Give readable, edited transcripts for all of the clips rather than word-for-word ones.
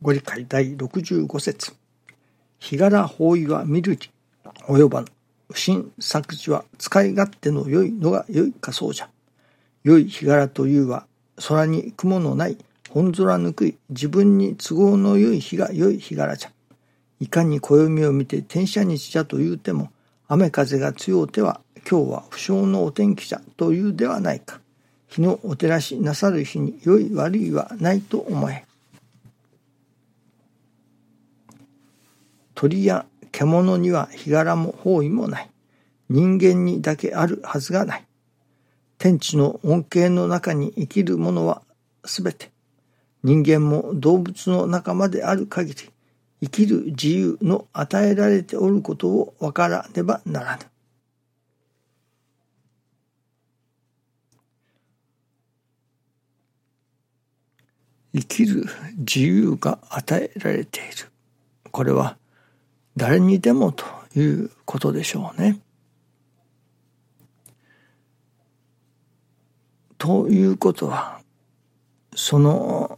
ご理解第65節。日柄法意は見るに及ばぬ。不信作事は使い勝手の良いのが良いかそうじゃ。良い日柄というは、空に雲のない本空ぬくい自分に都合の良い日が良い日柄じゃ。いかに暦を見て天赦日じゃと言うても、雨風が強うては今日は不祥のお天気じゃというではないか。日のお照らしなさる日に良い悪いはないと思え。鳥や獣には日柄も方位もない。人間にだけあるはずがない。天地の恩恵の中に生きるものはすべて、人間も動物の仲間である限り、生きる自由の与えられておることを分からねばならぬ。生きる自由が与えられている。これは誰にでもということでしょうね。ということは、その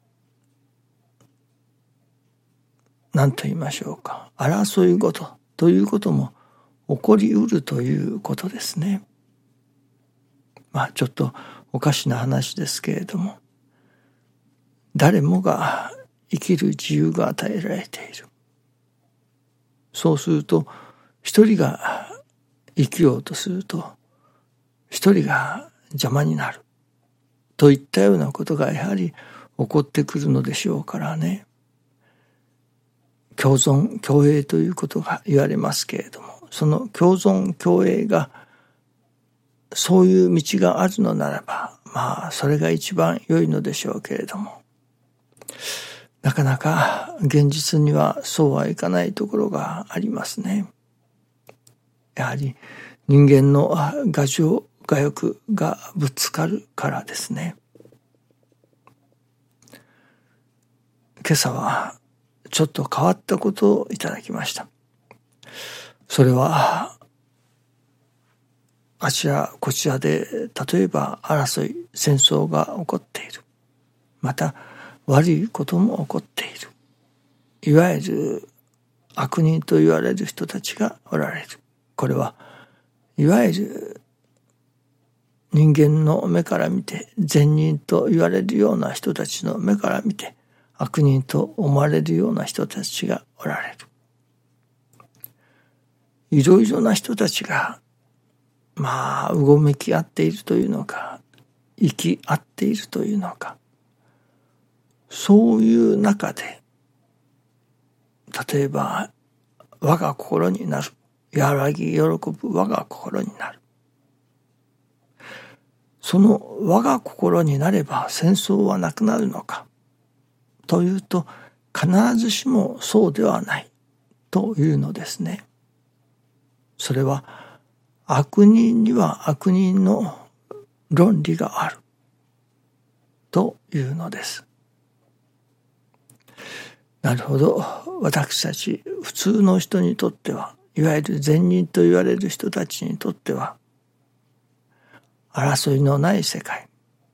何と言いましょうか、争い事ということも起こりうるということですね。ちょっとおかしな話ですけれども、誰もが生きる自由が与えられている。そうすると、一人が生きようとすると、一人が邪魔になるといったようなことがやはり起こってくるのでしょうからね。共存共栄ということが言われますけれども、その共存共栄がそういう道があるのならば、それが一番良いのでしょうけれども、なかなか現実にはそうはいかないところがありますね。やはり人間の我情我欲がぶつかるからですね。今朝はちょっと変わったことをいただきました。それはあちらこちらで例えば争い戦争が起こっている。また悪いことも起こっている。いわゆる悪人と言われる人たちがおられる。これはいわゆる人間の目から見て善人と言われるような人たちの目から見て悪人と思われるような人たちがおられる。いろいろな人たちがうごめき合っているというのか、生き合っているというのか、そういう中で例えば我が心になる、和らぎ喜ぶ我が心になる。その我が心になれば戦争はなくなるのかというと、必ずしもそうではないというのですね。それは悪人には悪人の論理があるというのです。なるほど。私たち普通の人にとっては、いわゆる善人と言われる人たちにとっては、争いのない世界、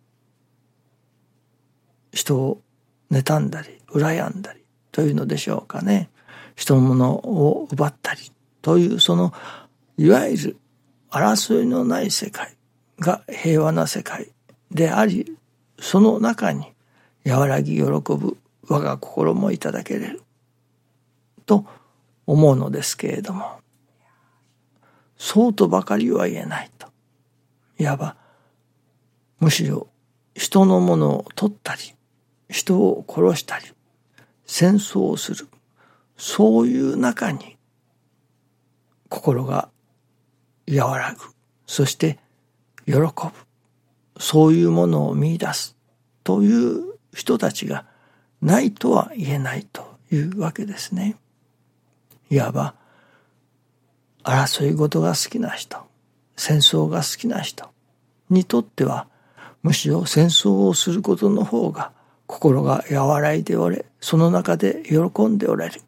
人を妬んだり羨んだりというのでしょうかね。人のものを奪ったりという、そのいわゆる争いのない世界が平和な世界であり、その中に和らぎ喜ぶ我が心もいただけれると思うのですけれども、そうとばかりは言えないと。いわばむしろ人のものを取ったり人を殺したり戦争をする、そういう中に心が和らぐ、そして喜ぶ、そういうものを見出すという人たちがないとは言えないというわけですね。いわば争い事が好きな人、戦争が好きな人にとっては、むしろ戦争をすることの方が心が和らいでおれ、その中で喜んでおられる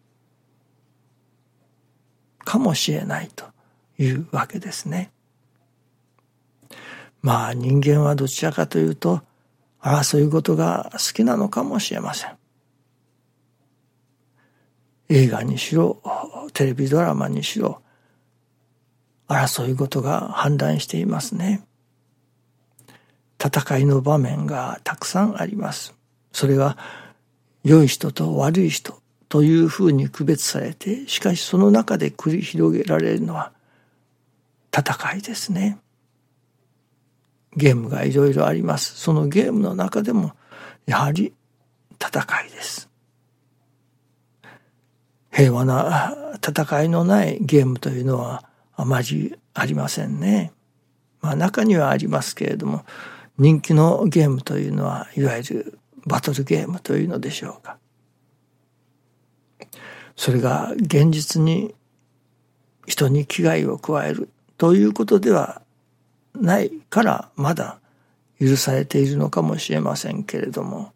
かもしれないというわけですね。人間はどちらかというと争い事が好きなのかもしれません。 映画にしろテレビドラマにしろ争い事が氾濫していますね。戦いの場面がたくさんあります。それが良い人と悪い人というふうに区別されて、しかしその中で繰り広げられるのは戦いですね。ゲームがいろいろあります。そのゲームの中でもやはり戦いです。平和な戦いのないゲームというのはあまりありませんね。中にはありますけれども、人気のゲームというのはいわゆるバトルゲームというのでしょうか。それが現実に人に危害を加えるということではないからまだ許されているのかもしれませんけれども、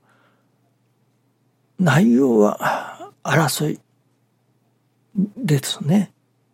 内容は争いですね。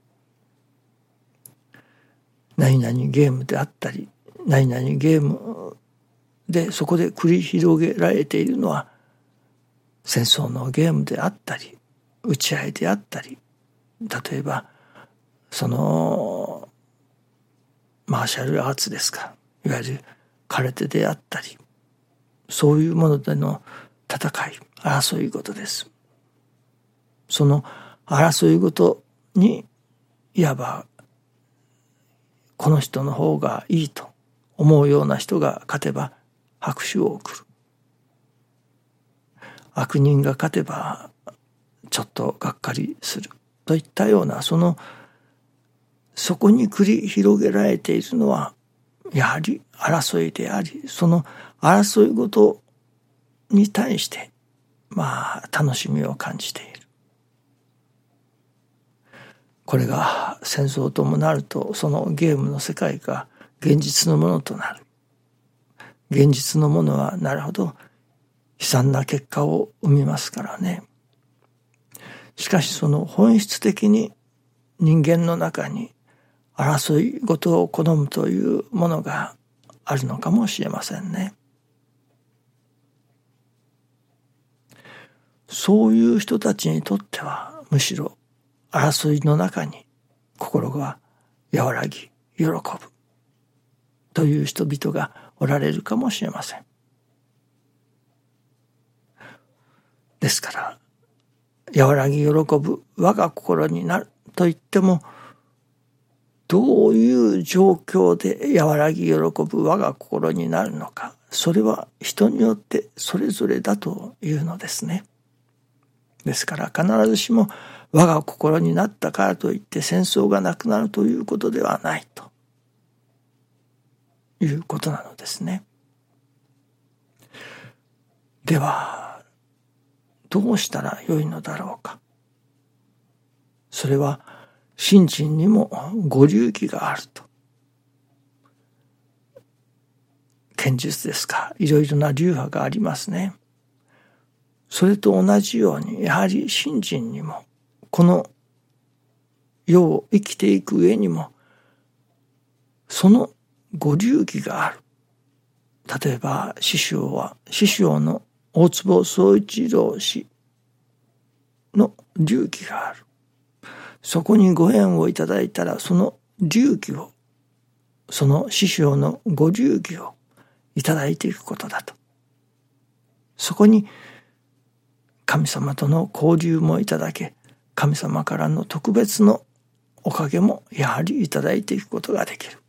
何々ゲームであったり、何々ゲームでそこで繰り広げられているのは戦争のゲームであったり、打ち合いであったり、例えばそのマーシャルアーツですか、いわゆる空手であったり、そういうものでの戦い、争い事です。その争い事にいわばこの人の方がいいと思うような人が勝てば拍手を送る。悪人が勝てばちょっとがっかりするといったような、そこに繰り広げられているのはやはり争いであり、その争いごとに対して楽しみを感じている。これが戦争ともなると、そのゲームの世界が現実のものとなる。現実のものはなるほど悲惨な結果を生みますからね。しかしその本質的に人間の中に争い事を好むというものがあるのかもしれませんね。そういう人たちにとってはむしろ争いの中に心が和らぎ喜ぶという人々がおられるかもしれません。ですから和らぎ喜ぶ我が心になると言っても、どういう状況で和らぎ喜ぶ我が心になるのか、それは人によってそれぞれだというのですね。ですから必ずしも我が心になったからといって戦争がなくなるということではないということなのですね。ではどうしたらよいのだろうか。それは信心にもご隆起があると。剣術ですか、いろいろな流派がありますね。それと同じようにやはり信心にも、この世を生きていく上にもそのご隆起がある。例えば師匠の大坪宗一郎氏の隆起がある。そこにご縁をいただいたら、その隆起を、その師匠のご隆起をいただいていくことだと。そこに神様との交流もいただけ、神様からの特別のおかげもやはりいただいていくことができる。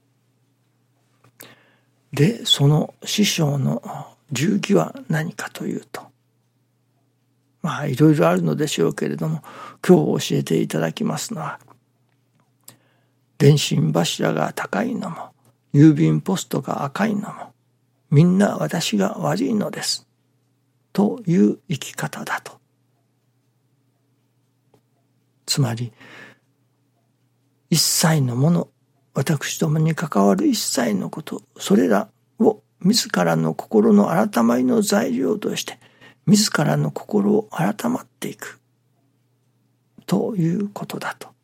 で、その師匠の隆起は何かというと、いろいろあるのでしょうけれども、今日教えていただきますのは、電信柱が高いのも郵便ポストが赤いのもみんな私が悪いのですという生き方だと。つまり一切のもの、私どもに関わる一切のこと、それらを自らの心の改まりの材料として自らの心を改まっていくということだと。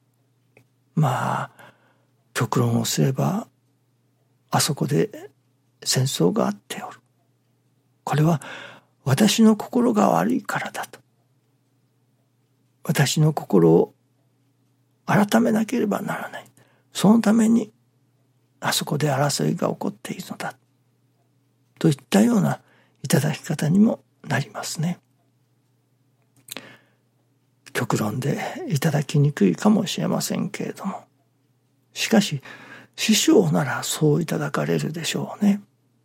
極論をすればあそこで戦争があっておる。これは私の心が悪いからだと。 私の心を改めなければならない。そのためにあそこで争いが起こっているのだといったようないただき方にもなりますね。極論でいただきにくいかもしれませんけれども、しかし師匠ならそういただかれるでしょうね。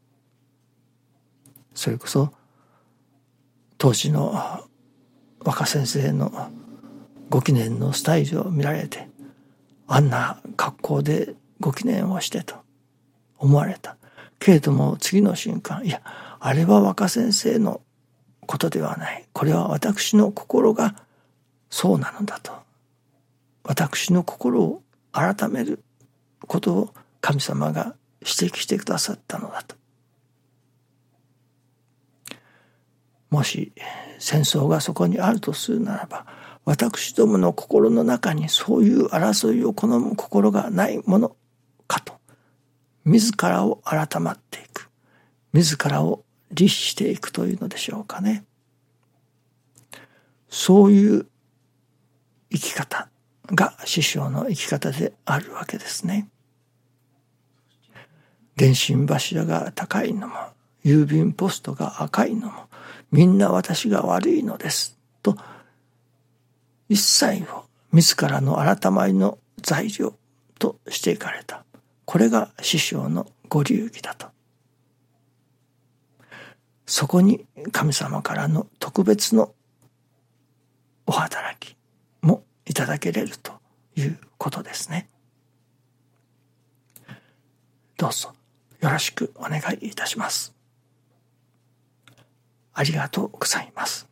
それこそ当時の若先生のご記念のスタイルを見られて、あんな格好でご記念をしてと思われたけれども、次の瞬間、いや、あれは若先生のことではない。これは私の心がそうなのだと。私の心を改めることを神様が指摘してくださったのだと。もし戦争がそこにあるとするならば、私どもの心の中にそういう争いを好む心がないものかと、自らを改まっていく、自らを律していくというのでしょうかね。そういう生き方が師匠の生き方であるわけですね。電信柱が高いのも、郵便ポストが赤いのも、みんな私が悪いのですと、一切を自らの改まりの材料としていかれた。これが師匠のご流儀だと。そこに神様からの特別のお働きもいただけれるということですね。どうぞよろしくお願いいたします。ありがとうございます。